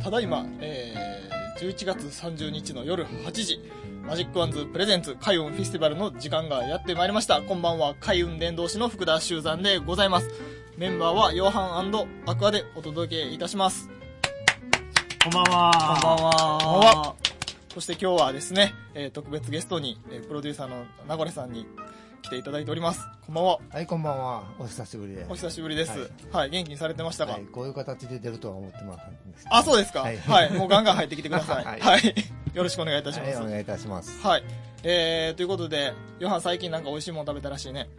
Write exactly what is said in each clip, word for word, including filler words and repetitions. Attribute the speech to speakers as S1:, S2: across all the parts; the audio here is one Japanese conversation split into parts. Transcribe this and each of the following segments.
S1: ただいま、えー、じゅういちがつさんじゅうにちの夜はちじ、マジックワンズプレゼンツ開運フェスティバルの時間がやってまいりました。こんばんは、開運伝道師の福田修山でございます。メンバーはヨハン&アクアでお届けいたします。
S2: こんばんは。
S1: こんばんは。こんばんは。そして今日はですね、えー、特別ゲストに、えー、プロデューサーの名越さんに来ていただいております。こんばんは。
S3: はい、こんばんは。お久しぶりです。
S1: お久しぶりです。はい、はい、元気にされてましたか？はい、
S3: こういう形で出るとは思ってます。
S1: あ、そうですか。はい、はい、もうガンガン入ってきてください。はい、はい、よろしくお願いいたします。
S3: はい、お願いいたします。
S1: はい。えー、ということで、ヨハン最近なんか美味しいもの食べたらしいね。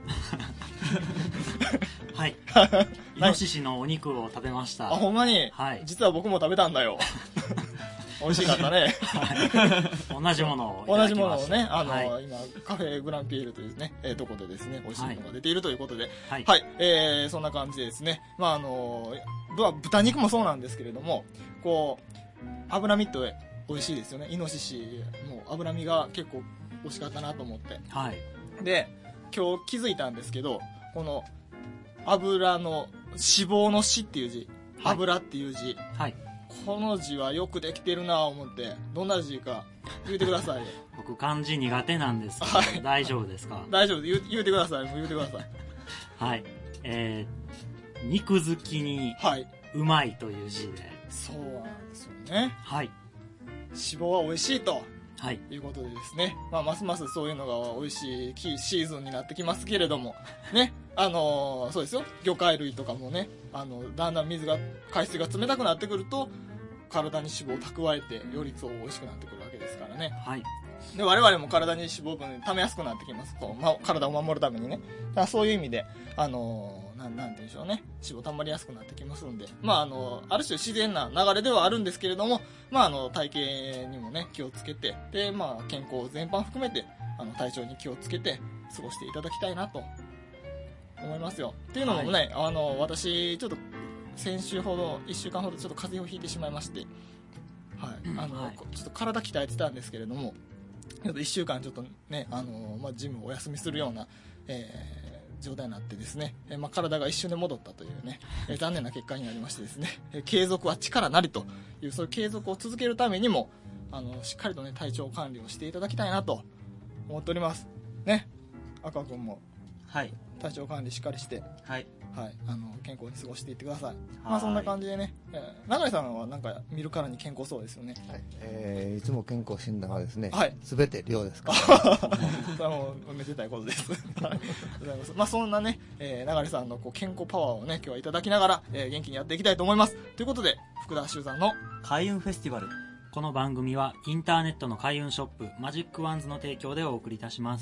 S2: はい。イノシシのお肉を食べました。
S1: あ、ほんまに？
S2: はい。
S1: 実は僕も食べたんだよ。美味しかったね。
S2: はい、同じものをいただきました。同じものをね、あの、はい、今、カフェグランピエールというね、えー、とこでですね、美味しいものが出ているということで、はい。はい、えー、そんな感じでですね、まああの、豚肉もそうなんですけれども、こう、脂身って美味しいですよね。イノシシも脂身が結構美味しかったなと思って。はい。で、今日気づいたんですけど、この、油の、脂肪の脂っていう字、はい、油っていう字。はい。この字はよくできてるなぁ思って、どんな字か言うてください。 僕漢字苦手なんですけど、はい、大丈夫ですか？
S1: 大丈夫です。言うてください。もう言うてください。
S2: はい。えー、肉好きに、はい。うまいという字で。
S1: そうなんですよね。はい。脂肪は美味しいと。はい。いうことでですね。まあ、ますますそういうのが美味しいシーズンになってきますけれども、ね。あのー、そうですよ。魚介類とかもね、あの、だんだん水が、海水が冷たくなってくると、体に脂肪を蓄えて、よりそう美味しくなってくるわけですからね。はい。で、我々も体に脂肪分溜めやすくなってきます。こう、ま、体を守るためにね。だからそういう意味で、あのー、なん、なんて言うんでしょうね。脂肪溜まりやすくなってきますんで。まあ、あのー、ある種自然な流れではあるんですけれども、まあ、あの、体型にもね、気をつけて、で、まあ、健康全般含めて、あの、体調に気をつけて、過ごしていただきたいなと、思いますよ。っていうのもね、はい、あの、私、ちょっと、先週ほど、いっしゅうかんほどちょっと風邪をひいてしまいまして、はい。あの、はい、ちょっと体鍛えてたんですけれども、ちょっといっしゅうかんちょっとね、あの、まあ、ジムをお休みするような、えー、状態になってですね、えー、まあ、体が一瞬で戻ったというね、えー、残念な結果になりましてですね、えー、継続は力なりという、そういう継続を続けるためにも、あの、しっかりとね、体調管理をしていただきたいなと思っております。ね。赤くんも。はい。体調管理しっかりして。はい。はい、あの健康に過ごしていってください。まあそんな感じでね、えー、永井さんはなんか見るからに健康そうですよね。はい、
S3: えー、いつも健康診断はですね、はい、全て量ですから。
S1: それはもうめでたいことです。まあそんなね、えー、永井さんのこう健康パワーをね今日はいただきながら、えー、元気にやっていきたいと思います。ということで福田修さんの
S2: 開運フェスティバル。この番組はインターネットの開運ショップマジックワンズの提供でお送りいたします。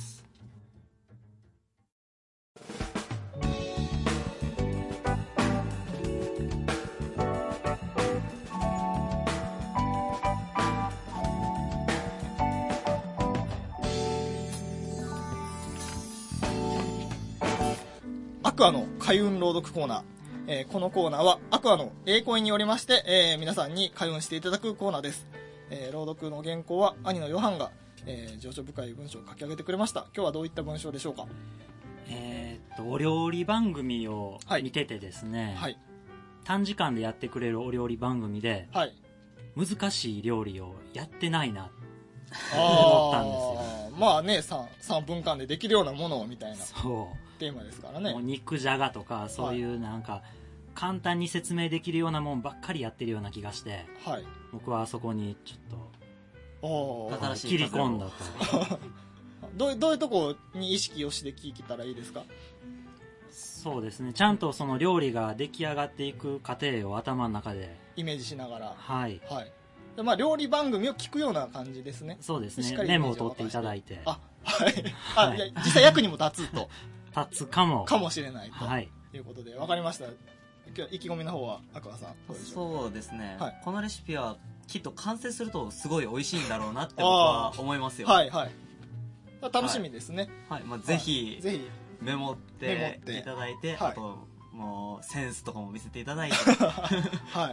S1: アクアの開運朗読コーナー、えー、このコーナーはアクアの英声によりまして、えー、皆さんに開運していただくコーナーです。えー、朗読の原稿は兄のヨハンが、えー、情緒深い文章を書き上げてくれました。今日はどういった文章でしょうか？
S2: えー、っとお料理番組を見ててですね、はいはい、短時間でやってくれるお料理番組で、はい、難しい料理をやってないな思ったんですよ。
S1: まあね 3, さんぷんかんでできるようなものをみたいなそうテーマですからね。
S2: もう肉じゃがとかそういうなんか、はい、簡単に説明できるようなもんばっかりやってるような気がして、はい、僕はそこにちょっと新しい切り込んだと
S1: どうどういうとこに意識をして聞いたらいいですか？
S2: そうですね、ちゃんとその料理が出来上がっていく過程を頭の中で
S1: イメージしながら、
S2: はい、はい、
S1: でまあ、料理番組を聞くような感じですね。
S2: そうですね、メモを取っていただいて、
S1: あ、はい、あ、はい、いや実際役にも立つと
S2: 立つかも
S1: かもしれないと、はい、いうことで分かりました。今日意気込みの方はアクアさんどうでしょう？
S4: そうですね、はい、このレシピはきっと完成するとすごい美味しいんだろうなって僕は思いますよ。
S1: はいはい、楽しみですね。
S4: はい、はい、まあ、ぜひ、はい、ぜひメモっていただいて、はい、あともうセンスとかも見せていただいてはい、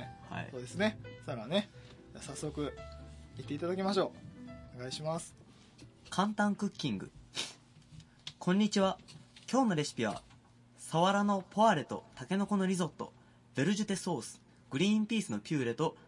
S1: はい、そうですね。さらね、早速言っていただきましょう。お願いします。
S4: 簡単クッキング。こんにちは。今日のレシピはサワラのポワレとタケノコのリゾット、ベルジュテソース、グリーンピースのピューレと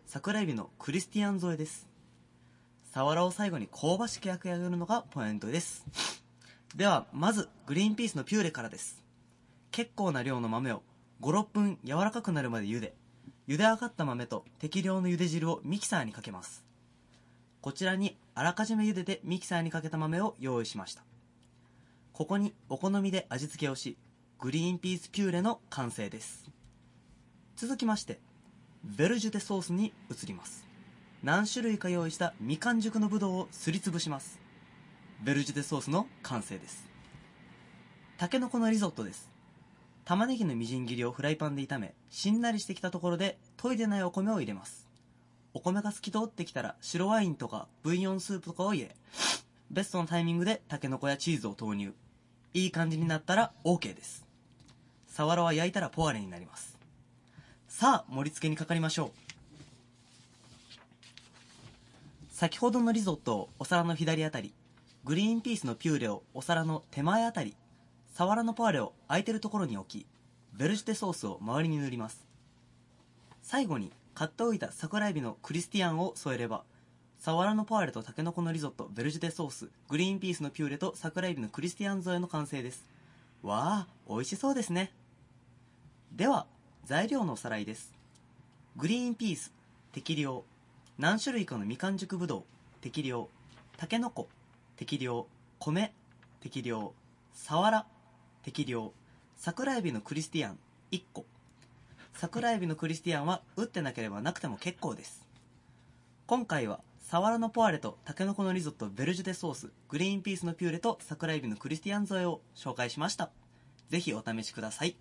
S4: 桜エビのクリスティアン添えです。サワラを最後に香ばしく焼き上げるのがポイントです。ではまずグリーンピースのピューレからです。結構な量の豆をご、ろっぷん柔らかくなるまで茹で、茹で上がった豆と適量の茹で汁をミキサーにかけます。こちらにあらかじめ茹でてミキサーにかけた豆を用意しました。ここにお好みで味付けをし、グリーンピースピューレの完成です。続きましてベルジュテソースに移ります。何種類か用意したみかん熟のぶどうをすりつぶします。ベルジュテソースの完成です。たけのこのリゾットです。玉ねぎのみじん切りをフライパンで炒め、しんなりしてきたところで研いでないお米を入れます。お米が透き通ってきたら白ワインとかブイヨンスープとかを入れ、ベストのタイミングでたけのこやチーズを投入。いい感じになったら OK です。サワラは焼いたらポワレになります。さあ盛り付けにかかりましょう。先ほどのリゾットをお皿の左あたり、グリーンピースのピューレをお皿の手前あたり、サワラのポワレを空いてるところに置き、ベルジュテソースを周りに塗ります。最後に買っておいた桜エビのクリスティアンを添えれば、サワラのポワレとタケノコのリゾット、ベルジュテソース、グリーンピースのピューレと桜エビのクリスティアン添えの完成です。わあ、美味しそうですね。では材料のおさらいです。グリーンピース適量、何種類かのみかん熟ぶどう適量、たけのこ適量、米適量、サワラ適量、桜エビのクリスティアンいっこ。桜エビのクリスティアンは打ってなければなくても結構です。今回はサワラのポワレとたけのこのリゾット、ベルジュテソース、グリーンピースのピューレと桜エビのクリスティアン添えを紹介しました。ぜひお試しください。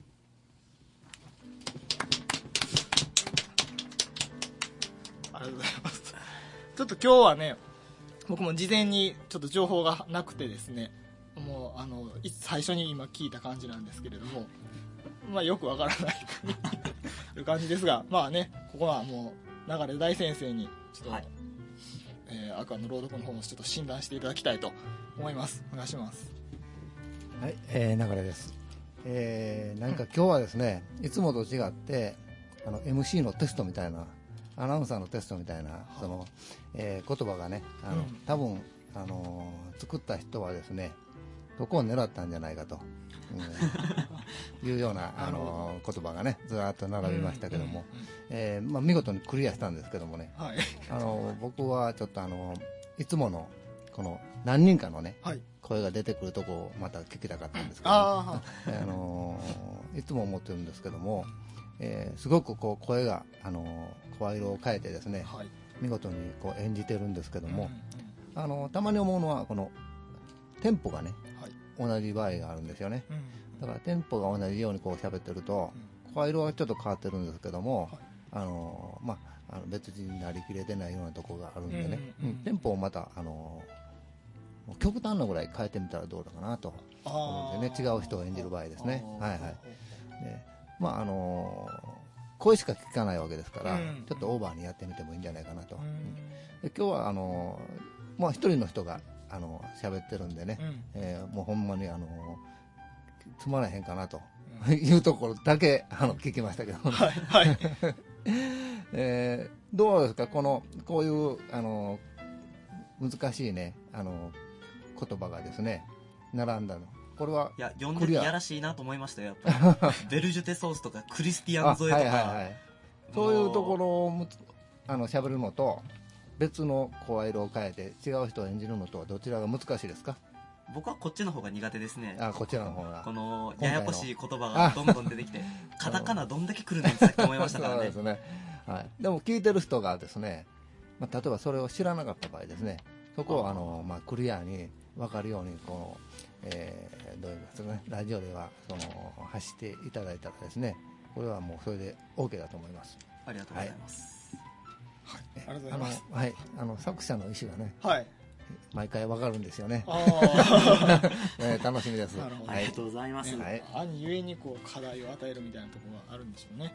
S1: ありがとうございます。ちょっと今日はね、僕も事前にちょっと情報がなくてですね、もうあの最初に今聞いた感じなんですけれども、まあよくわからないという感じですが、まあね、ここはもう流れ大先生にちょっと、はい、えー、アクアの朗読の方をちょっと診断していただきたいと思います。お願いします。
S3: はい、えー、流れです。えー、何か今日はですね、いつもと違ってあの エムシー のテストみたいな、アナウンサーのテストみたいな、その、えー、言葉がね、あの、うん、多分あのー、作った人はですね、どこを狙ったんじゃないかと、うん、いうような、あのー、言葉がねずらっと並びましたけども、うんうんうん、えーまあ、見事にクリアしたんですけどもね、はい、あのー、僕はちょっとあのー、いつものこの何人かのね、はい、声が出てくるとこをまた聞きたかったんですけど、ね、あ、あのー、いつも思ってるんですけども、えー、すごくこう声が、あのー、声色を変えてですね、はい、見事にこう演じてるんですけども、うんうん、あのー、たまに思うのはこのテンポがね、はい、同じ場合があるんですよね、うんうん、だからテンポが同じようにこう喋ってると、うん、声色はちょっと変わってるんですけども、はい、あのー、まあ、あの別人になりきれてないようなところがあるんでね、うんうんうん、テンポをまた、あのー、極端なぐらい変えてみたらどうだかなと思うんでね、違う人を演じる場合ですね、はいはい、でまああのー、声しか聞かないわけですから、うん、ちょっとオーバーにやってみてもいいんじゃないかなと、うん、で今日はあのー、まあ一人の人があの喋ってるんでね、うん、えー、もうほんまにあのつまらへんかなと、うん、いうところだけあの聞きましたけど、はいはい、えー、どうですか、このこういうあの難しいねあの言葉がですね並んだの、これはい
S4: や読んでてやらしいなと思いましたよ、やっぱりベルジュテソースとかクリスティアン添えとか、はいはいはい、
S3: そういうところをあの喋るのと別の声色を変えて違う人を演じるのとはどちらが難しいですか？
S4: 僕はこっちの方が苦手ですね。
S3: あ、こちらの方が
S4: このややこしい言葉がどんどん出てきてカタカナどんだけ来るのってさっき思いましたからね。そうですね、
S3: はい、でも聞いてる人がですね、まあ、例えばそれを知らなかった場合ですね、そこをあの、まあ、クリアに分かるようにこの、えー、どういうですかね、ラジオではその発していただいたらですね、これはもうそれで OK だと思います。
S4: ありがとうございます、
S1: はい、ありがとうございます。
S3: あの、はい、あの作者の意思がね、
S1: はい、
S3: 毎回わかるんですよね。ね、楽しみです。
S4: なるほど、はい、ありがとうございます。
S1: ね、はい、兄ゆえにこう課題を与えるみたいなところがあるんでしょうね。はい、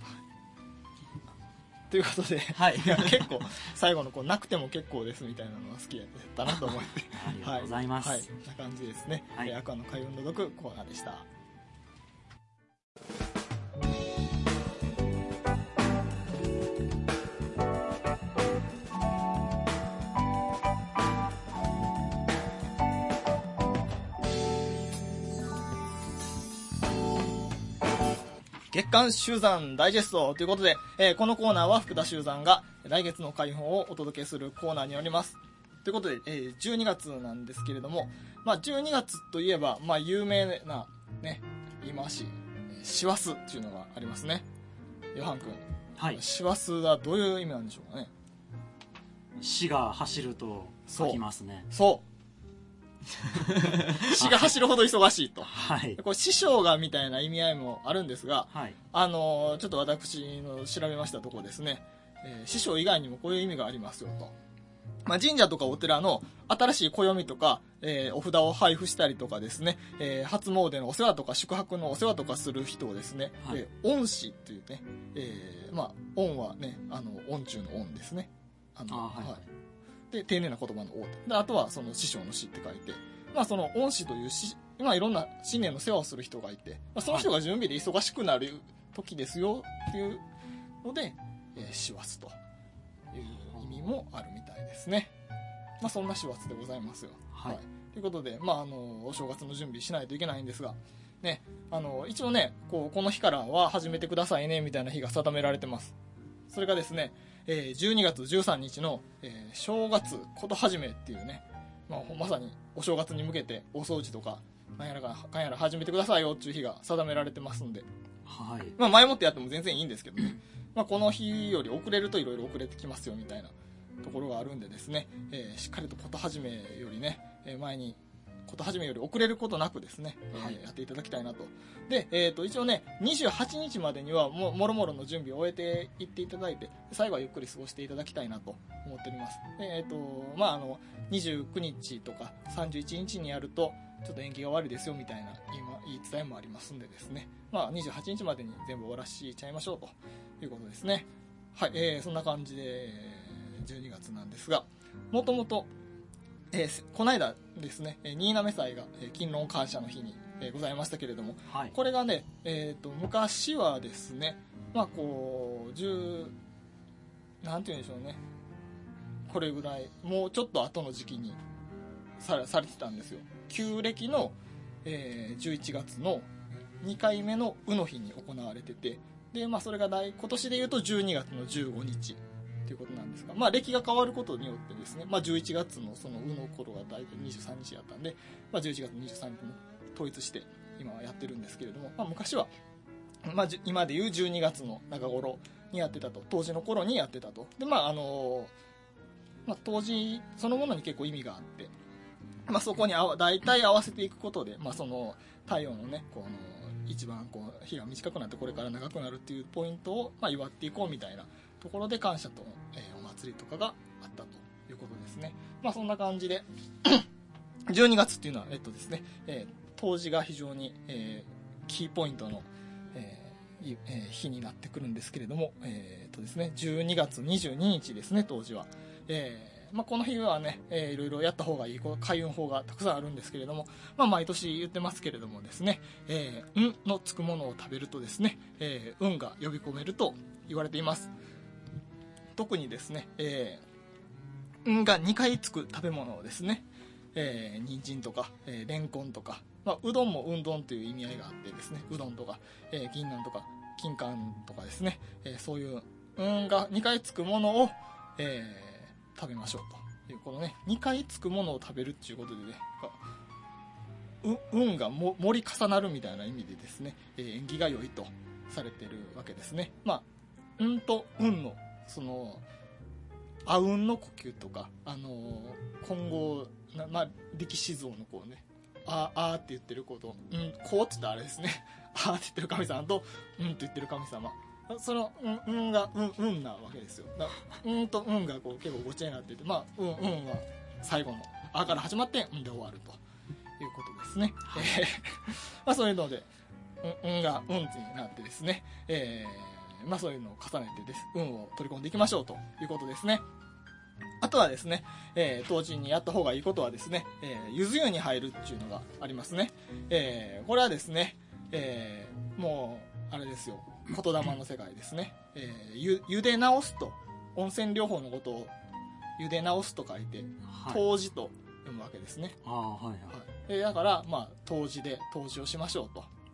S1: ということで、はい、結構最後のこうなくても結構ですみたいなのが好きやったなと思って、
S4: ありがとうございます。
S1: はい、はい、な感じですね。はい、アクアの開運の読コーナーでした。 月刊集山ダイジェストということで、えー、このコーナーは福田集山が来月の開放をお届けするコーナーになります。ということで、えー、じゅうにがつなんですけれども、まあ、じゅうにがつといえば、まあ、有名な、ね、言い回し、師走っていうのがありますね。ヨハン君。はい。師走はどういう意味なんでしょうかね。
S2: 師が走ると書きますね。
S1: そう。師が走るほど忙しいと。
S2: はい。
S1: これ師匠がみたいな意味合いもあるんですが、
S2: はい。
S1: あのー、ちょっと私の調べましたところですね、えー、師匠以外にもこういう意味がありますよと。まあ、神社とかお寺の新しい暦とか、えー、お札を配布したりとかですね、えー、初詣のお世話とか宿泊のお世話とかする人をですね、はい、えー、恩師というね、えー、まあ、恩はね、あの、恩中の恩ですね。あの、あ、はい、はい。で、丁寧な言葉の王で、あとはその師匠の師って書いて、まあその恩師という師、今いろんな新年の世話をする人がいて、まあ、その人が準備で忙しくなる時ですよっていうので、えー、師走という意味もあるみたいですね。まあそんな師走でございますよ。
S2: はい。はい、
S1: ということで、まああの、お正月の準備しないといけないんですが、ね、あの、一応ね、こう、この日からは始めてくださいねみたいな日が定められてます。それがですね、えー、じゅうにがつじゅうさんにちの、えー、正月こと始めっていうね、まあ、まさにお正月に向けてお掃除とかなんやらかんやら始めてくださいよっていう日が定められてますんで、
S2: はい、
S1: まあ、前もってやっても全然いいんですけどねまあこの日より遅れるといろいろ遅れてきますよみたいなところがあるんでですね、えー、しっかりとこと始めよりね、えー、前にこと始めより遅れることなくですね、はい、えー、やっていただきたいなと。で、えー、と一応ねにじゅうはちにちまでにはももろもろの準備を終えていっていただいて、最後はゆっくり過ごしていただきたいなと思っております。で、えーとまあ、あのにじゅうくにちとかさんじゅういちにちにやるとちょっと延期が悪いですよみたいな言い伝えもありますんでですね、まあ、にじゅうはちにちまでに全部終わらしちゃいましょうということですね。はい、えー、そんな感じでじゅうにがつなんですが、もともとえー、この間ですね、新滑祭が、えー、勤労感謝の日に、えー、ございましたけれども、はい、これがね、えーと、昔はですね、まあこう、十、なんて言うんでしょうね、これぐらい、もうちょっと後の時期にさ、されてたんですよ。旧暦の、えー、じゅういちがつのにかいめの卯の日に行われてて、で、まあそれが大今年で言うとじゅうにがつのじゅうごにち。ということなんですが、まあ、暦が変わることによってですね、まあ、じゅういちがつのその卯の頃が大体にじゅうさんにちだったんで、まあ、じゅういちがつにじゅうさんにちも統一して今はやってるんですけれども、まあ、昔は、まあ、今でいうじゅうにがつの中頃にやってたと、当時の頃にやってたと。で、まああのまあ、当時そのものに結構意味があって、まあ、そこにあわ大体合わせていくことで、まあ、その太陽のねこの一番こう日が短くなってこれから長くなるっていうポイントを、まあ、祝っていこうみたいなところで感謝と、えー、お祭りとかがあったということですね。まあそんな感じでじゅうにがつっていうのはえっとですね、えー、冬至が非常に、えー、キーポイントの、えーえー、日になってくるんですけれども、えー、っとですねじゅうにがつにじゅうににちですね冬至は、えーまあ、この日はね、えー、いろいろやった方がいい開運法がたくさんあるんですけれども、まあ、毎年言ってますけれどもですね、えー、運のつくものを食べるとですね、えー、運が呼び込めると言われています。特にですね、えー、運がにかいつく食べ物をですね、えー、人参とか、えー、レンコンとか、まあ、うどんもうんどんという意味合いがあってですね、うどんとか、えー、銀杏とか金柑とかですね、えー、そういう運がにかいつくものを、えー、食べましょうというこのねにかいつくものを食べるっていうことでね、う運がも盛り重なるみたいな意味でですね、えー、縁起が良いとされてるわけですね。まあ運と運のそのあうんの呼吸とか、あのー、今後な、まあ、力士像のこうねあーあーって言ってること、うん、こうって言ったらあれですねあーって言ってる神様とうんって言ってる神様、そのうんうんがうんうんなわけですよ。だうんとうんがこう結構ごちゃになってて、まあうんうんは最後のあから始まってうんで終わるということですね。まあそういうのでうんうんがうんになってですね、えーまあそういうのを重ねてです運を取り込んでいきましょうということですね。あとはですね、えー、当時にやった方がいいことはですね、えー、ゆず湯に入るっていうのがありますね。えー、これはですね、えー、もうあれですよ、言霊の世界ですね。えー、ゆゆで直すと、温泉療法のことをゆで直すと書いて湯治と読むわけですね。
S2: あ、はいはい
S1: はい、でだからまあ湯治で湯治をしましょうと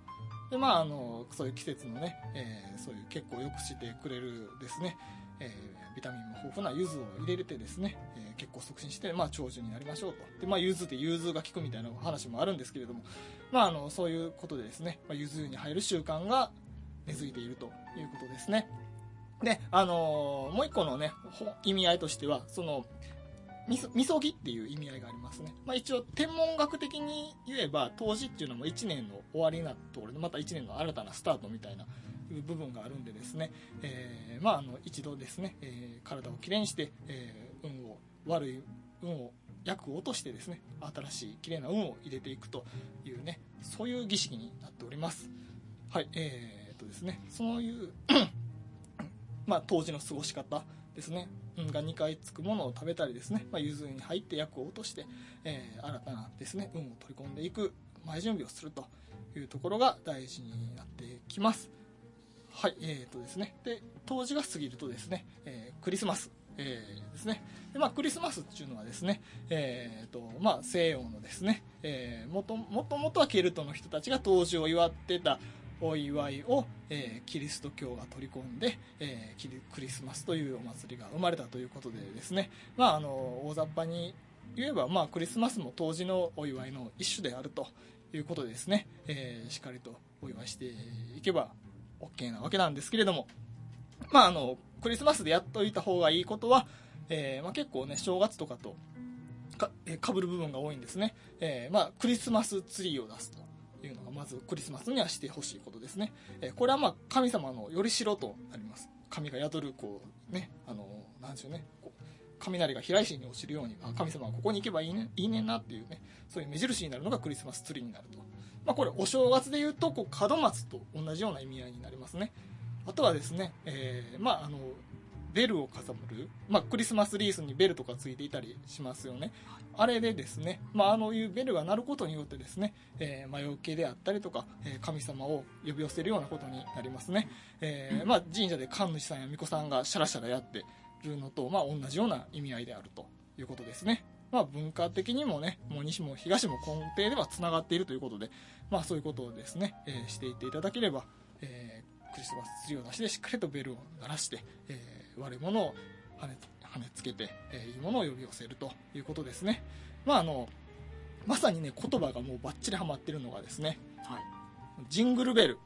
S1: で、まあ、あのそういう季節のね、えー、そういう血行を良くしてくれるですね、えー、ビタミンも豊富な柚子を入れてですね、えー、血行を促進して、まあ、長寿になりましょうと。で、まあ、柚子で融通が効くみたいな話もあるんですけれども、まあ、あのそういうことでですね、まあ、柚子湯に入る習慣が根付いているということですね。で、あのー、もう一個のね意味合いとしては、そのみそ、みそぎっていう意味合いがありますね。まあ、一応天文学的に言えば冬至っていうのもいちねんの終わりなところでまたいちねんの新たなスタートみたいないう部分があるんでですね、えー、まああの一度ですね、えー、体をきれいにして、えー、運を悪い運を厄を落としてですね、新しいきれいな運を入れていくというね、そういう儀式になっております。はい、えー、っとですね、そういうまあ冬至の過ごし方ですね、運がにかいつくものを食べたりですね、まあ、柚子に入って厄を落として、えー、新たなですね運を取り込んでいく前準備をするというところが大事になってきます。はい、えーとですね、で冬至が過ぎるとですね、えー、クリスマス、えー、ですね。で、まあ、クリスマスっていうのはですね、えーとまあ、西洋のですね、えー、もともともとはケルトの人たちが冬至を祝ってたお祝いを、えー、キリスト教が取り込んで、えー、キリクリスマスというお祭りが生まれたということでですね、まあ、あの大雑把に言えば、まあ、クリスマスも冬至のお祝いの一種であるということでですね、えー、しっかりとお祝いしていけば OK なわけなんですけれども、まあ、あのクリスマスでやっといた方がいいことは、えーまあ、結構ね正月とかとか、えー、被る部分が多いんですね、えーまあ、クリスマスツリーを出すというのがまずクリスマスにはしてほしいことですね。えー、これはまあ神様のよりしろとなります。神が宿るこうね、あのなんでしょうね、こう雷が飛来石に落ちるように、あ、神様はここに行けばいいね、いいねんなっていうね、そういう目印になるのがクリスマスツリーになると。まあこれお正月でいうとこう門松と同じような意味合いになりますね。あとはですね、えー、まああのベルを飾る、まあ、クリスマスリースにベルとかついていたりしますよね。あれでですね、まあ、あのいうベルが鳴ることによってですね、えー、魔除けであったりとか、えー、神様を呼び寄せるようなことになりますね。えーまあ、神社で神主さんや巫女さんがシャラシャラやってるのと、まあ、同じような意味合いであるということですね。まあ、文化的にもね、もう西も東も根底ではつながっているということで、まあ、そういうことをですね、えー、していっていただければ、えー、クリスマスツリーを出してしっかりとベルを鳴らして、えー悪いものを跳ね、跳ねつけて、えー、いいものを呼び寄せるということですね。まああのまさにね言葉がもうバッチリハマってるのがですね、はい、ジングルベル。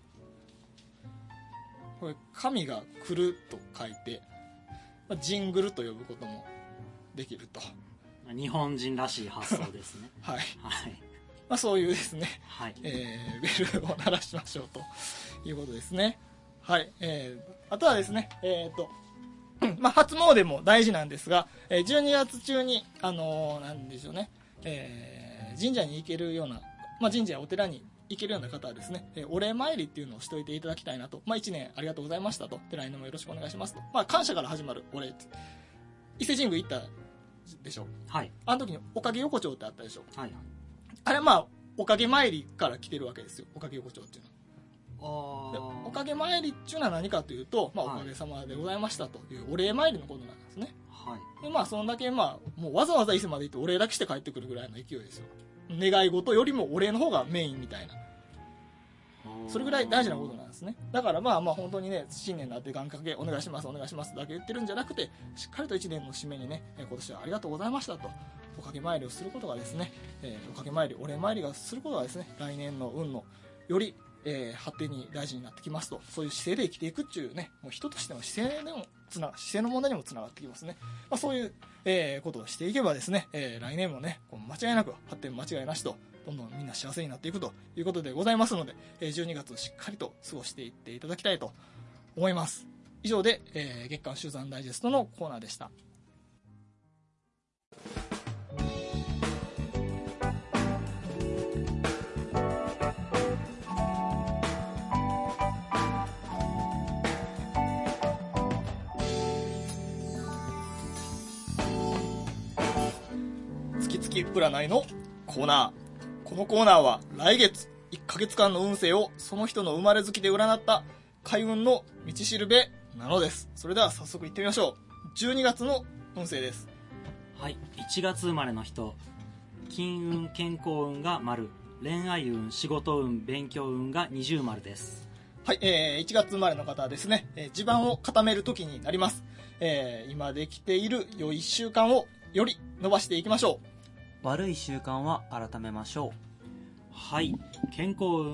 S1: これ神が来ると書いて、まあ、ジングルと呼ぶこともできると。
S2: 日本人らしい発想ですね。
S1: はい、はい、
S2: ま
S1: あ、そういうですね、
S2: はい、
S1: えー、ベルを鳴らしましょうということですね。はい、えー、あとはですね、えーとまあ、初詣も大事なんですが、じゅうにがつ中に、あのー、なんでしょうね、えー、神社に行けるような、まあ、神社やお寺に行けるような方はですね、えー、お礼参りっていうのをしておいていただきたいなと、まあ、いちねんありがとうございましたと、で来年もよろしくお願いしますと、まあ、感謝から始まるお礼って、伊勢神宮行ったでしょ、
S2: はい、
S1: あの時におかげ横丁ってあったでしょ、
S2: はい、
S1: あれはまあおかげ参りから来てるわけですよ、おかげ横丁っていうのは。
S2: あ
S1: おかげ参りっていうのは何かというと、まあ、おかげさまでございましたというお礼参りのことなんですね。
S2: はい、
S1: でまあそんだけ、まあ、もうわざわざ伊勢まで行ってお礼だけして帰ってくるぐらいの勢いですよ。願い事よりもお礼の方がメインみたいな、それぐらい大事なことなんですね。だからまあまあ本当にね、新年になって願掛けお願いしますお願いしますだけ言ってるんじゃなくて、しっかりといちねんの締めにね、今年はありがとうございましたとおかげ参りをすることがですね、えー、おかげ参りお礼参りがすることがですね、来年の運のよりえー、発展に大事になってきますと、そういう姿勢で生きていくっていうね、もう人としての姿勢でもつな姿勢の問題にもつながってきますね。まあ、そういう、えー、ことをしていけばですね、えー、来年もねこう間違いなく発展間違いなしと、どんどんみんな幸せになっていくということでございますので、えー、じゅうにがつしっかりと過ごしていっていただきたいと思います。以上で、えー、月刊集団ダイジェストのコーナーでした。占いのコーナー。このコーナーは来月いっかげつかんの運勢をその人の生まれ月で占った開運の道しるべなのです。それでは早速いってみましょう。じゅうにがつの運勢です。
S2: はい、いちがつ生まれの人、金運健康運が丸、
S5: 恋愛運、仕事運、勉強運が二重丸です。
S2: はい、えー、いちがつ生まれの方はですね、えー、地盤を固める時になります。えー、今できている良い習慣をより伸ばしていきましょ
S4: う。悪い習慣は改めましょう。
S5: はい、健康運、うん、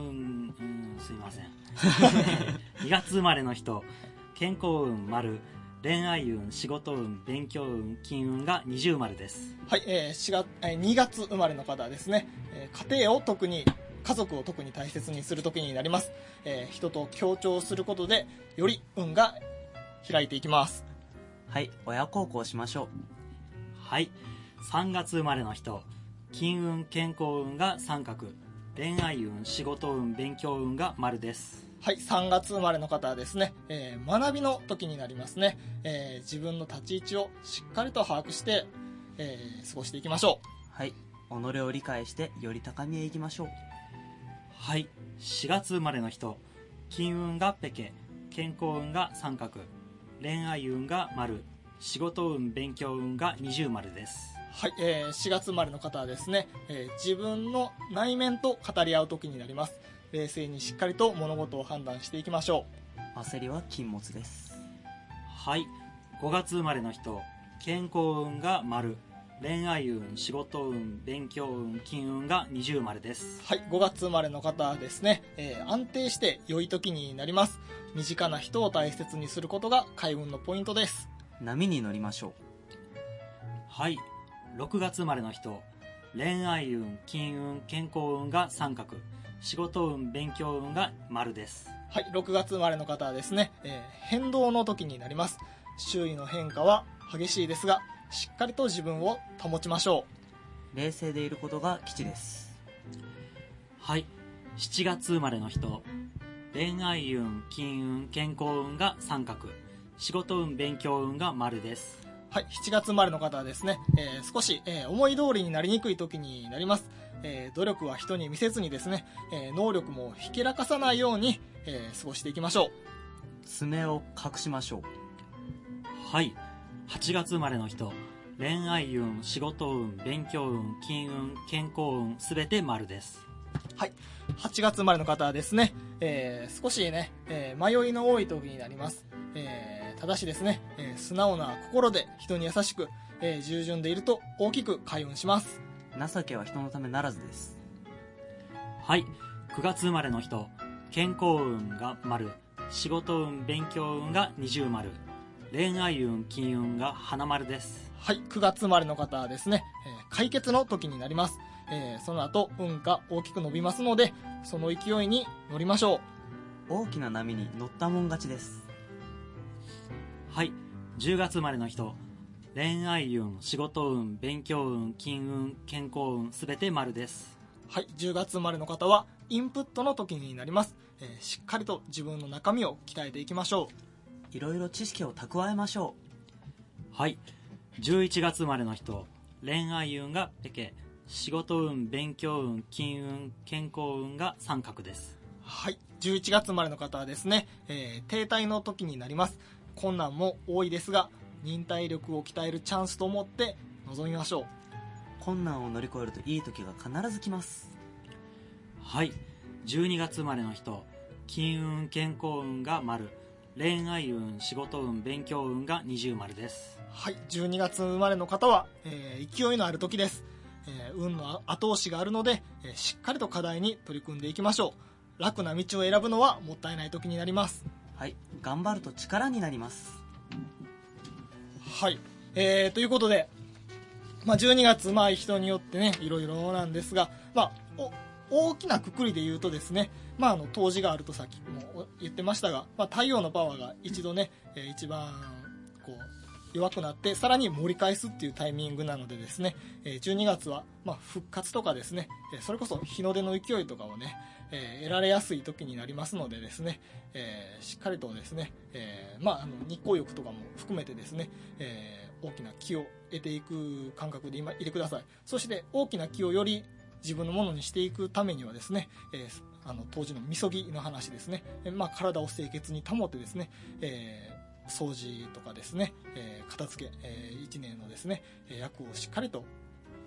S5: すいません。にがつ生まれの人、健康運丸、恋愛運、仕事運、勉強運、金運が二重丸です。
S2: はい、えー、しがつ、えー、にがつ生まれの方はですね、えー、家庭を特に家族を特に大切にする時になります。えー、人と協調することでより運が開いていきます。
S4: はい、親孝行しましょう。
S5: はい、さんがつ生まれの人、金運、健康運が三角、恋愛運、仕事運、勉強運が丸です。
S2: はい、さんがつ生まれの方はですね、えー、学びの時になりますね。えー、自分の立ち位置をしっかりと把握して、えー、過ごしていきましょう。
S4: はい、己を理解してより高みへ行きましょう。
S5: はい、しがつ生まれの人、金運がペケ、健康運が三角、恋愛運が丸、仕事運、勉強運が二重丸です。
S2: はい、えー、しがつ生まれの方はですね、えー、自分の内面と語り合う時になります。冷静にしっかりと物事を判断していきましょ
S4: う。焦りは禁物です。
S5: はい、ごがつ生まれの人、健康運が丸、恋愛運、仕事運、勉強運、金運が二重丸です。
S2: はい、ごがつ生まれの方はですね、えー、安定して良い時になります。身近な人を大切にすることが開運のポイントです。
S4: 波に乗りましょう。
S5: はい、ろくがつ生まれの人、恋愛運、金運、健康運が三角、仕事運、勉強運が丸です。
S2: はい、ろくがつ生まれの方はですね、えー、変動の時になります。周囲の変化は激しいですが、しっかりと自分を保ちましょ
S4: う。冷静でいることが基地です。
S5: はい、しちがつ生まれの人、恋愛運、金運、健康運が三角、仕事運、勉強運が丸です。
S2: はい、しちがつ生まれの方はですね、えー、少し、えー、思い通りになりにくい時になります。えー、努力は人に見せずにですね、えー、能力もひけらかさないように、えー、過ごしていきましょう。
S4: 爪を隠しましょう。
S5: はい、はちがつ生まれの人、恋愛運、仕事運、勉強運、金運、健康運、すべて丸です。
S2: はい、はちがつ生まれの方はですね、えー、少しね、えー、迷いの多い時になります。えー、ただしですね、えー、素直な心で人に優しく、えー、従順でいると大きく開運します。
S4: 情けは人のためならずです。
S5: はい、くがつ生まれの人、健康運が丸、仕事運、勉強運が二重丸、恋愛運、金運が花丸です。
S2: はい、くがつ生まれの方はですね、えー、解決の時になります。えー、その後運が大きく伸びますので、その勢いに乗りましょ
S4: う。大きな波に乗ったもん勝ちです。
S5: はい、じゅうがつ生まれの人、恋愛運、仕事運、勉強運、金運、健康運、すべて丸です。
S2: はい、じゅうがつ生まれの方はインプットの時になります。えー、しっかりと自分の中身を鍛えていきましょ
S4: う。いろいろ知識を蓄えましょ
S5: う。はい、じゅういちがつ生まれの人、恋愛運がペケ、仕事運、勉強運、金運、健康運が三角です。
S2: はい、じゅういちがつ生まれの方はですね、えー、停滞の時になります。困難も多いですが、忍耐力を鍛えるチャンスと思って臨みましょう。
S4: 困難を乗り越えるといい時が必ず来ます。
S5: はい、じゅうにがつ生まれの人、金運、健康運が丸、恋愛運、仕事運、勉強運が二重丸です。
S2: はい、じゅうにがつ生まれの方は、えー、勢いのある時です。えー、運の後押しがあるので、えー、しっかりと課題に取り組んでいきましょう。楽な道を選ぶのはもったいない時になります。
S4: はい、頑張ると力になります。
S2: はい、えー、ということで、まあ、じゅうにがつ、まあ、人によってねいろいろなんですが、まあ、お大きなくくりで言うとですね、まあ、あの冬至があるとさっきも言ってましたが、まあ、太陽のパワーが一度ね、えー、一番こう弱くなってさらに盛り返すっていうタイミングなのでですね、えー、じゅうにがつは、まあ、復活とかですね、えー、それこそ日の出の勢いとかをね、えー、得られやすい時になりますのでですね、えー、しっかりとですね、えーまあ、あの日光浴とかも含めてですね、えー、大きな気を得ていく感覚で今いてください。そして大きな気をより自分のものにしていくためにはですね、えー、あの当時のみそぎの話ですね、えーまあ、体を清潔に保ってですね、えー掃除とかですね、えー、片付け、えー、いちねんのですね、役をしっかりと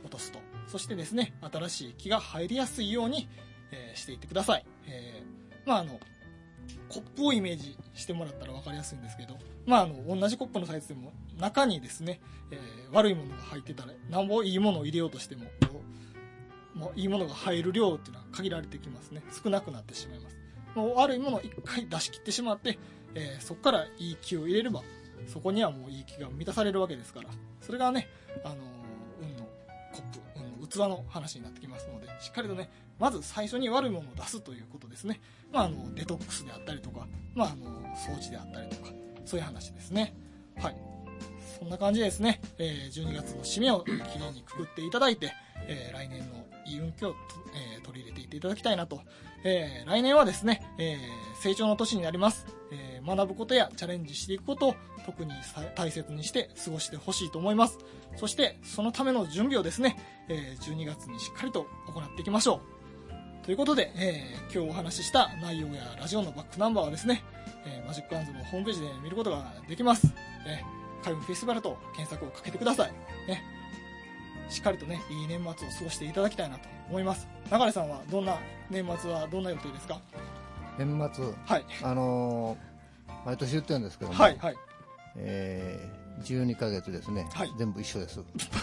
S1: 落とすと、そしてですね新しい気が入りやすいように、えー、していってください。えー、まああのコップをイメージしてもらったら分かりやすいんですけど、まあ、あの同じコップのサイズでも中にですね、えー、悪いものが入ってたらなんぼいいものを入れようとしてももういいものが入る量っていうのは限られてきますね。少なくなってしまいます。もう悪いものを一回出し切ってしまって、えー、そこからいい気を入れればそこにはもういい気が満たされるわけですから、それがね、あのー、運のコップ、運の器の話になってきますので、しっかりとねまず最初に悪いものを出すということですね。まあ、あのデトックスであったりとか、まあ、あの掃除であったりとか、そういう話ですね。はい、そんな感じですね、えー、じゅうにがつの締めをきれいにくくっていただいて、えー、来年のいい運気を、えー、取り入れていっていただきたいなと、えー、来年はですね、えー、成長の年になります。えー、学ぶことやチャレンジしていくことを特に大切にして過ごしてほしいと思います。そしてそのための準備をですね、えー、じゅうにがつにしっかりと行っていきましょうということで、えー、今日お話しした内容やラジオのバックナンバーはですね、えー、マジックアンズのホームページで見ることができます。えー、開運フェスティバルと検索をかけてください。ね、しっかりとねいい年末を過ごしていただきたいなと思います。流さんはどんな年末はどんな予定ですか？
S3: 年末、
S1: はい、
S3: あのー、毎年言ってるんですけども、
S1: はいはい、
S3: えー、じゅうにかげつですね、はい、全部一緒です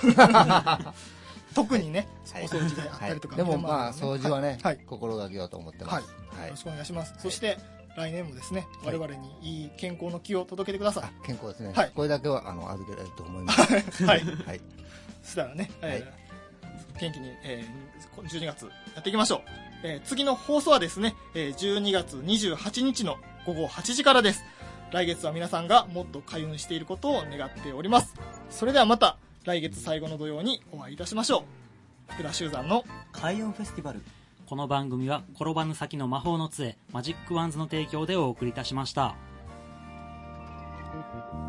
S1: 特にね、はい、お掃除であったりとか、
S3: はい、でもまあ掃除はね、はい、心がけようと思ってます、
S1: はいはい、よろしくお願いします、はい、そして来年もですね、はい、我々にいい健康の気を届けてください。
S3: 健康ですね、
S1: はい、
S3: これだけはあの預けられると思いますはい、
S1: はい、そしたらね、えーはい、元気に、えー、じゅうにがつやっていきましょう。えー、次の放送はですね、えー、じゅうにがつにじゅうはちにちのごごはちじからです。来月は皆さんがもっと開運していることを願っております。それではまた来月最後の土曜にお会いいたしましょう。福田修山の
S4: 開運フェスティバル。
S5: この番組は転ばぬ先の魔法の杖マジックワンズの提供でお送りいたしました。